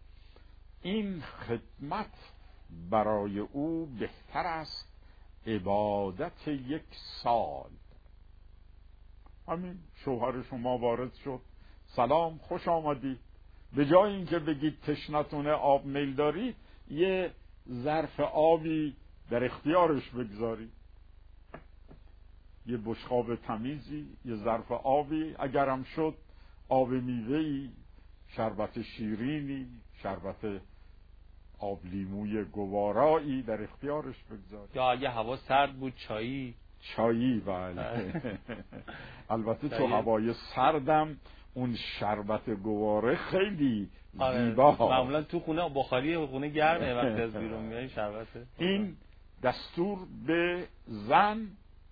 این خدمت برای او بهتر است عبادت یک سال. همین شوهر شما وارد شد، سلام خوش آمدی، به جای اینکه بگید تشنتونه آب میل داری، یه ظرف آبی در اختیارش بگذاری، یه بشقاب تمیزی، یه ظرف آبی، اگرم شد آب میوه‌ای، شربت شیرینی، شربت آب لیموی گوارایی در اختیارش بگذاری. یا اگه هوا سرد بود چایی چایی بله. البته تو هوای سردم اون شربت گواره خیلی زیبا. معمولا تو خونه بخاری خونه گرمه وقتی از بیرون میای شربته. این دستور به زن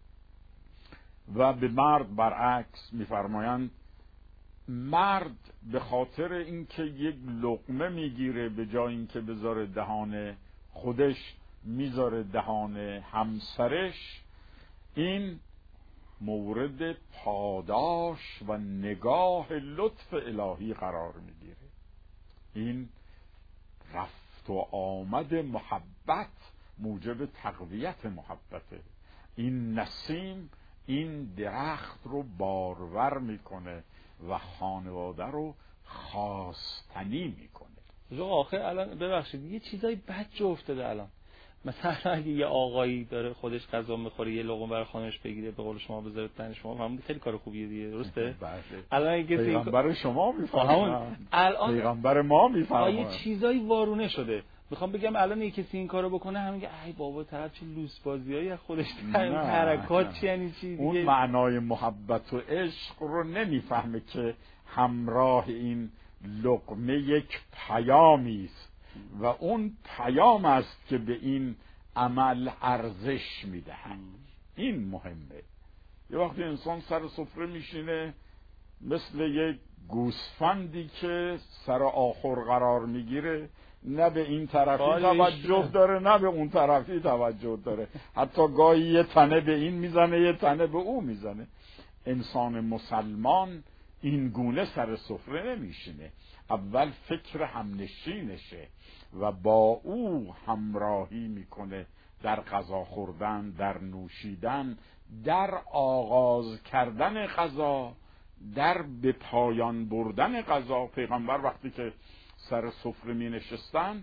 و به مرد برعکس میفرمایند. مرد به خاطر اینکه یک لقمه میگیره به جای اینکه بذاره دهان خودش میذاره دهان همسرش، این مورد پاداش و نگاه لطف الهی قرار میگیره. این رفت و آمد محبت موجب تقویت محبته. این نسیم این درخت رو بارور میکنه و خانواده رو خواستنی میکنه. جو آخر الان ببخشید یه چیزای بد جا افتاده الان. مثلا اگه یه آقایی داره خودش غذا میخوره یه لقمه برای خانمش بگیره به قول شما بذاره تن شما، فهمیدید خیلی کار خوبیه دیگه، درسته؟ بله. الان اگه پیغمبر شما میفرمایند، الان پیغمبر ما میفرمایند یه چیزایی وارونه شده. میخوام بگم الان یه کسی این کارو بکنه همین میگه ای بابا طرف چه لوس بازیایی از خودش داره، حرکات چی یعنی چی دیگه. اون معنای محبت و عشق رو نمیفهمه که همراه این لقمه یک پیامی است و اون پیام است که به این عمل ارزش میدهد. این مهمه. یه وقتی انسان سر سفره میشینه مثل یک گوسفندی که سر آخر قرار میگیره، نه به این طرفی توجه داره نه به اون طرفی توجه داره، حتی گاهی یه تنه به این میزنه یه تنه به او میزنه. انسان مسلمان این گونه سر سفره نمیشینه، اول فکر همنشینشه و با او همراهی میکنه در غذا خوردن، در نوشیدن، در آغاز کردن غذا، در به پایان بردن غذا. پیغمبر وقتی که سر سفره می نشستن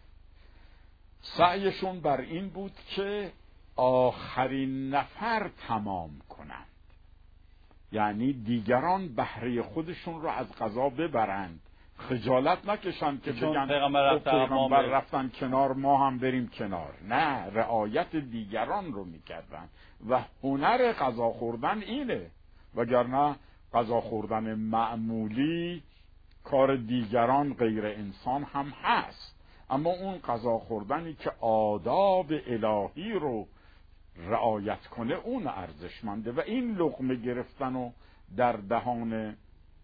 سعیشون بر این بود که آخرین نفر تمام کنند، یعنی دیگران بهره خودشون رو از غذا ببرند، خجالت نکشن که چون بگن پیغمبر خب پیغمبر رفتن رفتن کنار، ما هم بریم کنار. نه، رعایت دیگران رو میکردن و هنر غذا خوردن اینه، وگرنه غذا خوردن معمولی کار دیگران غیر انسان هم هست، اما اون غذا خوردنی که آداب الهی رو رعایت کنه اون ارزشمنده. و این لقمه گرفتن و در دهان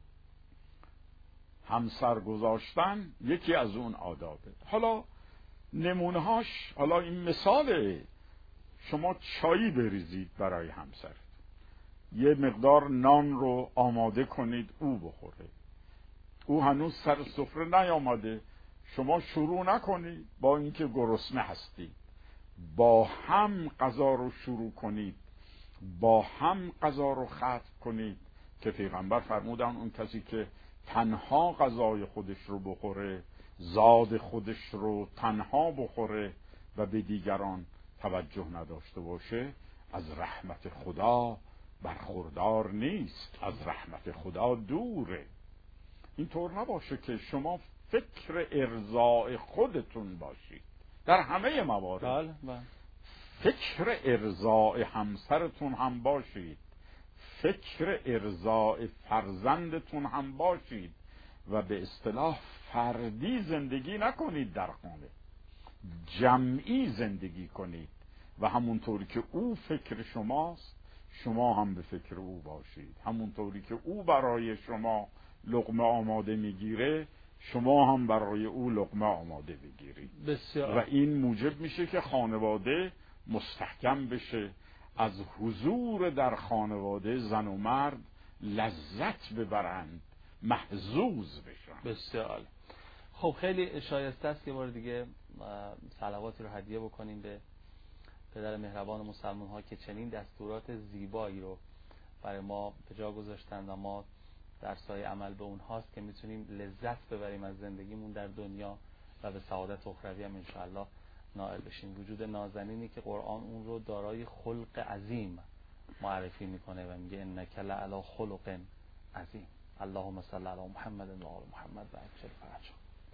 همسر گذاشتن یکی از اون آدابه. حالا نمونهاش، حالا این مثاله، شما چایی بریزید برای همسر، یه مقدار نان رو آماده کنید او بخوره، او هنوز سر سفره نیامده، شما شروع نکنید با اینکه گرسنه هستید، با هم غذا رو شروع کنید، با هم غذا رو ختم کنید که پیغمبر فرمودن اون کسی که تنها غذای خودش رو بخوره، زاد خودش رو تنها بخوره و به دیگران توجه نداشته باشه، از رحمت خدا برخوردار نیست، از رحمت خدا دوره. اینطور نباشه که شما فکر ارضاء خودتون باشید در همه موارد. بله بله. فکر ارضاء همسرتون هم باشید، فکر ارضاء فرزندتون هم باشید و به اصطلاح فردی زندگی نکنید، در خانه جمعی زندگی کنید و همونطوری که او فکر شماست شما هم به فکر او باشید، همونطوری که او برای شما لقمه آماده میگیره شما هم برای او لقمه آماده بگیرید. بسیار. و این موجب میشه که خانواده مستحکم بشه، از حضور در خانواده زن و مرد لذت ببرند، محظوظ بشن. بسیار. خب خیلی شایسته است که بار دیگه صلواتی رو هدیه بکنیم به پدر مهربان مسلمان ها که چنین دستورات زیبایی رو برای ما به جا گذاشتن و ما در سایه عمل به اونهاست که میتونیم لذت ببریم از زندگیمون در دنیا و به سعادت اخروی هم انشاءالله نائل بشیم. وجود نازنینی که قرآن اون رو دارای خلق عظیم معرفی میکنه و میگه انک لعلی خلق عظیم. اللهم صل علی محمد و آل محمد و عجل فرجهم.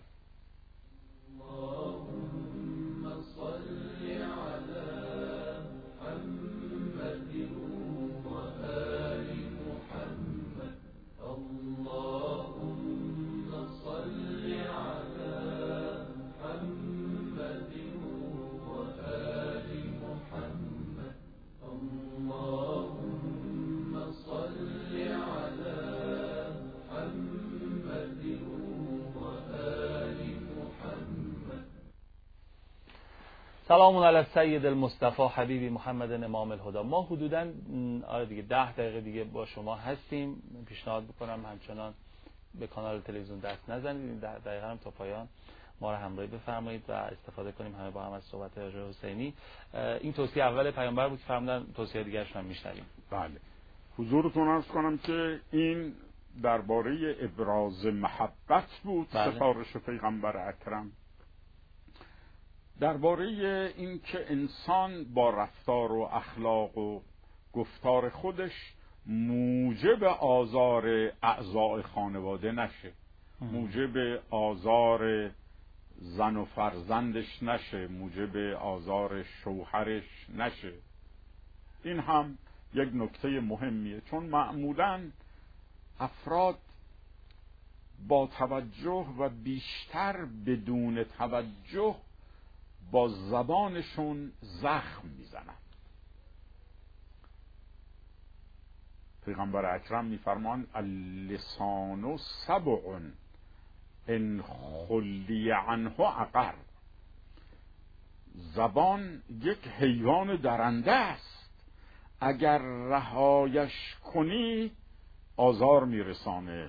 اللهم صل على محمد و آل محمد. اللهم صل على محمد و آل محمد. اللهم صل على محمد و آل محمد. سلام علی السید المصطفى حبیبی محمد امام الهدی. ما حدوداً آره دیگه ده دقیقه دیگه با شما هستیم. پیشنهاد میکنم همچنان به کانال تلویزیون دست نزنید، ده دقیقه هم تا پایان ما رو همراهی بفرمایید و استفاده کنیم همه با هم از صحبت حاج حسینی. این توصیه اول پیامبر بود که فرمودن توصیه دیگرش هم میشنویم. بله، حضورتون عرض کنم که این درباره ابراز محبت بود. بله. سفارش پیغمبر اکرم درباره این که انسان با رفتار و اخلاق و گفتار خودش موجب آزار اعضاء خانواده نشه، موجب آزار زن و فرزندش نشه، موجب آزار شوهرش نشه. این هم یک نکته مهمیه، چون معمولاً افراد با توجه و بیشتر بدون توجه با زبانشون زخم میزنن. پیغمبر اکرم میفرمان اللسان سبع ان خلی عنه عقر. زبان یک حیوان درنده است، اگر رهایش کنی آزار میرسانه،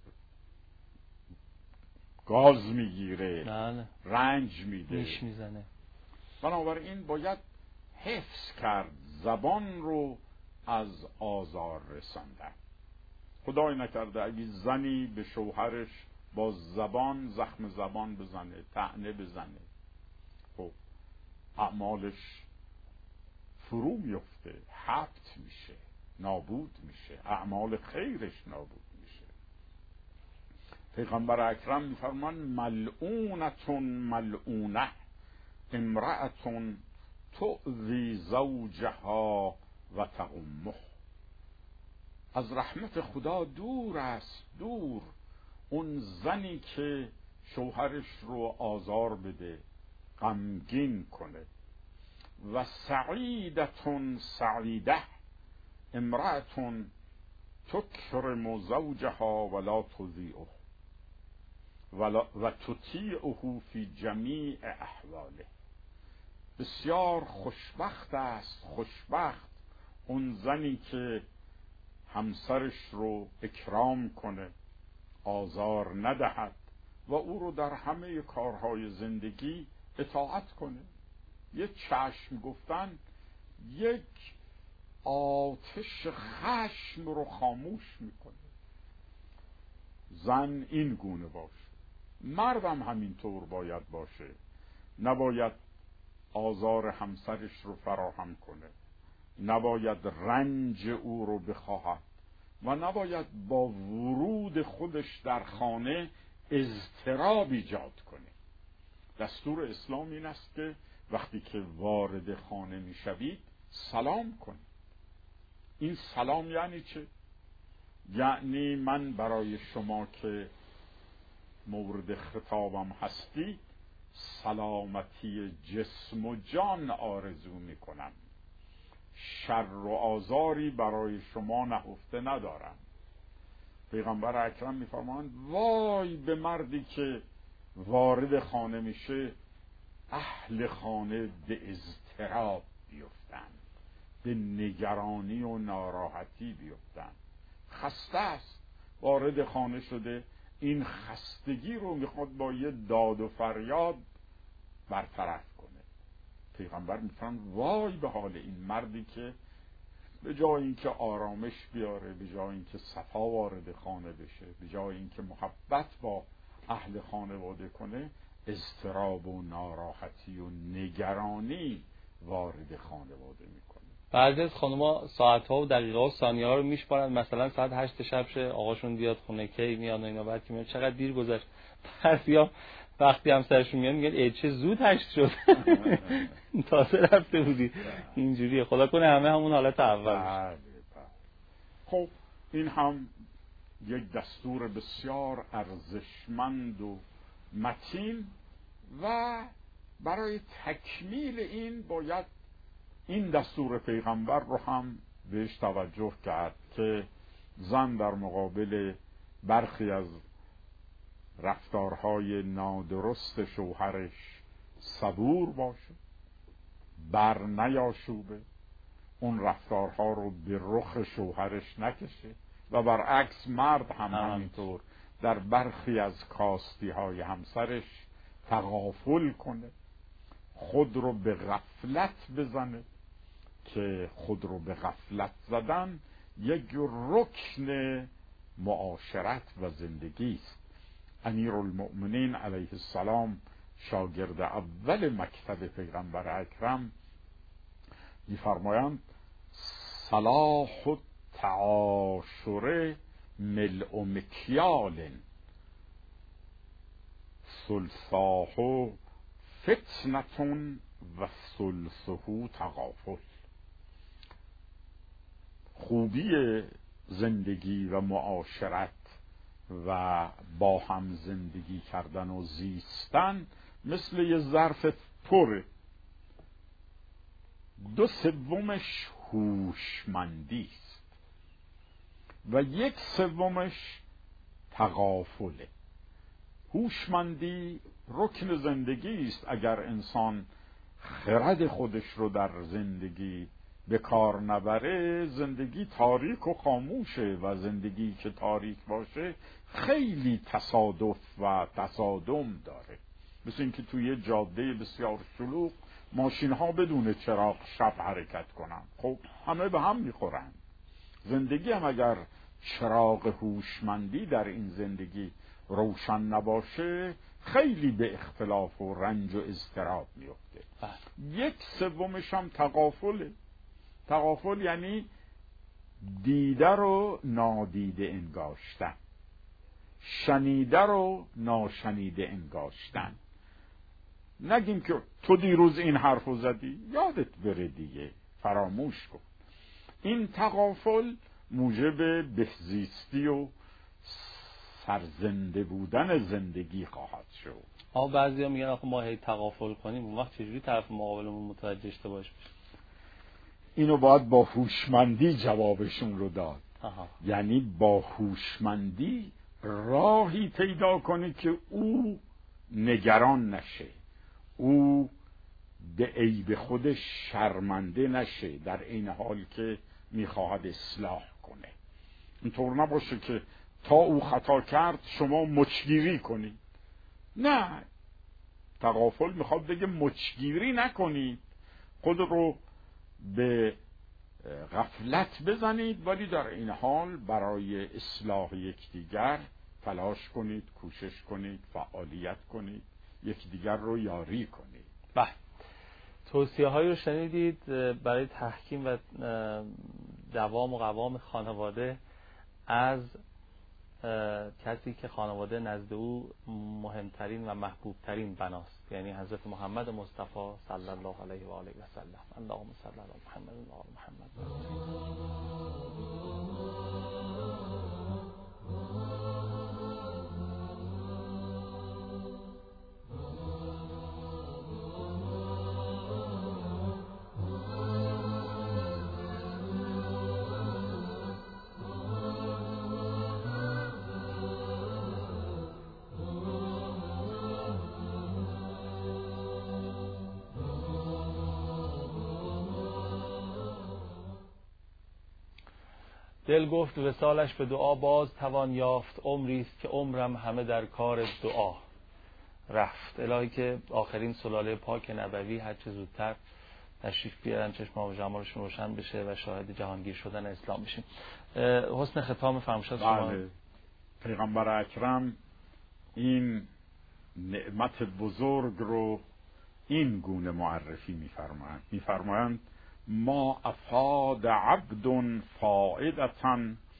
گاز میگیره، رنج میده، میش میزنه. بنابراین باید حفظ کرد زبان رو از آزار رساندن. خدای نکرده اگه زنی به شوهرش با زبان زخم زبان بزنه، طعنه بزنه، خب اعمالش فرو میفته، حبط میشه، نابود میشه، اعمال خیرش نابود میشه. پیغمبر اکرم میفرمان ملعونتون ملعونه امرأتون تؤذی زوجها و تقمه. از رحمت خدا دور است، دور اون زنی که شوهرش رو آزار بده، غمگین کنه. و سعیدتون سعیده امرأتون تکرم زوجها ولا تضیعه و تطیعه فی جمیع احواله. بسیار خوشبخت است، خوشبخت اون زنی که همسرش رو اکرام کنه، آزار ندهد و او رو در همه کارهای زندگی اطاعت کنه. یک چشم گفتن یک آتش خشم رو خاموش میکنه. زن این گونه باشه، مردم همینطور باید باشه. نباید آزار همسرش رو فراهم کنه، نباید رنج او رو بخواهد و نباید با ورود خودش در خانه اضطراب ایجاد کنه. دستور اسلام این است که وقتی که وارد خانه میشوید سلام کنید. این سلام یعنی چه؟ یعنی من برای شما که مورد خطابم هستی سلامتی جسم و جان آرزو میکنم، شر و آزاری برای شما نهفته ندارم. پیغمبر اکرم میفرمایند وای به مردی که وارد خانه میشه اهل خانه به اضطراب بیفتند، به نگرانی و ناراحتی بیفتند. خسته است، وارد خانه شده، این خستگی رو میخواد با یه داد و فریاد برطرف کنه. پیغمبر میفرماید وای به حال این مردی که به جای اینکه آرامش بیاره، به جای اینکه صفا وارد خانه بشه، به جای اینکه محبت با اهل خانواده کنه، اضطراب و ناراحتی و نگرانی وارد خانواده میکنه. بعضی از خانم‌ها ساعت‌ها و دقیقه‌ها و ثانیه‌ها رو میشمارن، مثلا ساعت هشت شب شه آقاشون بیاد خونه، کی میاد و اینا، بعد که میاد چقدر دیر گذشت. بعضیا وقتی هم سرشون میاد میگن ای چه زود هشت شد تازه رفته بودی. اینجوریه. خدا کنه همه همون حالت اول. خب این هم یک دستور بسیار ارزشمند و متین و برای تکمیل این باید این دستور پیغمبر رو هم بهش توجه کرد که زن در مقابل برخی از رفتارهای نادرست شوهرش صبور باشه، بر نیاشوبه، اون رفتارها رو به رخ شوهرش نکشه و برعکس مرد هم همینطور در برخی از کاستی های همسرش تغافل کنه، خود رو به غفلت بزنه که خود رو به غفلت زدن یک رکن معاشرت و زندگی است. امیرالمؤمنین علیه السلام شاگرد اول مکتب پیغمبر اکرم می‌فرمایند صلاح التعاشر ملء مکیال ثلثاه فتنة و ثلثه تغافل. خوبی زندگی و معاشرت و با هم زندگی کردن و زیستن مثل یه ظرف پره، دو سومش هوشمندی است و یک سومش تغافله. هوشمندی رکن زندگی است. اگر انسان خرد خودش رو در زندگی به کار نبره، زندگی تاریک و خاموشه و زندگی که تاریک باشه خیلی تصادف و تصادم داره. مثل اینکه توی جاده بسیار شلوغ ماشین ها بدون چراغ شب حرکت کنن، خب همه به هم میخورن. زندگی هم اگر چراغ هوشمندی در این زندگی روشن نباشه خیلی به اختلاف و رنج و اضطراب میفته. یک سومش هم تغافله. تغافل یعنی دیده رو نادیده انگاشتن. شنیده رو ناشنیده انگاشتن. نگیم که تو دیروز این حرفو زدی، یادت بره دیگه، فراموش کن. این تغافل موجب بهزیستی و سرزنده بودن زندگی خواهد شد. اما بعضیا میگن آخه ما هی تغافل کنیم، اون وقت چجوری طرف مقابلمون متوجه اشتباهش بشه؟ اینو باید با هوشمندی جوابشون رو داد. آها. یعنی با هوشمندی راهی پیدا کنی که او نگران نشه، او به عیب خودش شرمنده نشه، در این حال که میخواهد اصلاح کنه. اینطور نباشه که تا او خطا کرد شما مچگیری کنید. نه، تغافل میخواد بگه مچگیری نکنید، خود رو به غفلت بزنید، ولی در این حال برای اصلاح یکدیگر تلاش کنید، کوشش کنید، فعالیت کنید، یکدیگر رو یاری کنید. بله، توصیه هایی رو شنیدید برای تحکیم و دوام و قوام خانواده از کسی که خانواده نزد او مهمترین و محبوبترین بناست، یعنی حضرت محمد مصطفی صلی الله علیه و آله و سلم. اللهم صل علی محمد و آل محمد. دل گفت وصالش به دعا باز توان یافت، عمری است که عمرم همه در کار دعا رفت. الهی که آخرین سلاله پاک نبوی هر چه زودتر تشریف بیارن، چشم و جمالشون روشن بشه و شاهد جهانگیر شدن اسلام بشیم. حسن ختام فرمایشات شما. بله، پیغمبر اکرم این نعمت بزرگ رو این گونه معرفی می‌فرمایند می‌فرمایند ما افاد عبد فائدة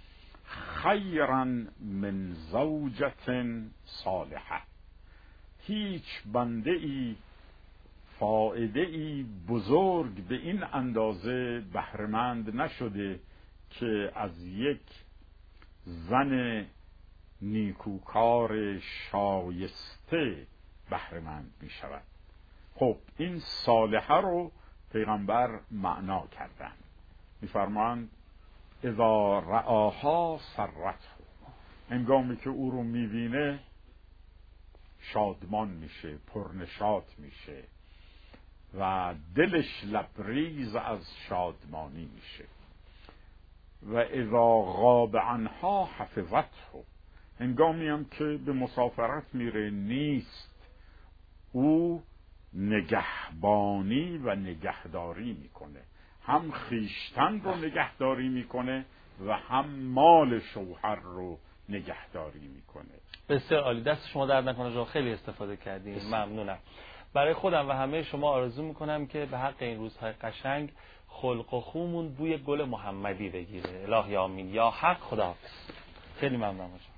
خیرا من زوجة صالحة. هیچ بنده ای فائده ای بزرگ به این اندازه بهره‌مند نشده که از یک زن نیکوکار شایسته بهره‌مند می شود. خب این صالحه رو پیغمبر معنا کردن، می‌فرمایند اذا رآها سرته، هنگامی که او رو می‌بینه شادمان میشه، پرنشاط میشه و دلش لبریز از شادمانی میشه. و اذا غاب عنها حفظته، هنگامی هم که به مسافرت میره نیست، او نگهبانی و نگهداری میکنه، هم خیشتن رو نگهداری میکنه و هم مال شوهر رو نگهداری میکنه. بسیار عالی، دست شما درد نکنه، جو خیلی استفاده کردیم، ممنونم. برای خودم و همه شما آرزو میکنم که به حق این روزهای قشنگ خلق و خومون بوی گل محمدی بگیره. الهی آمین. یا حق. خداحافظ. خیلی ممنونم.